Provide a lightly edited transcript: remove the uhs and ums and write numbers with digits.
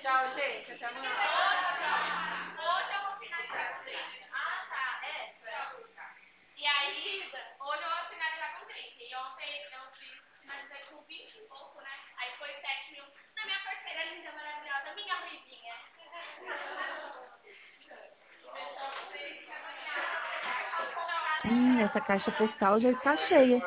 Tchau, gente. Até amanhã. Hoje eu vou finalizar com 30. Ah, tá. É. E aí, hoje eu vou finalizar com 30. E ontem eu finalizei com 20 e pouco, né? Aí foi 7 mil. Na minha parceira linda, maravilhosa, minha ruivinha. Essa caixa postal já está cheia.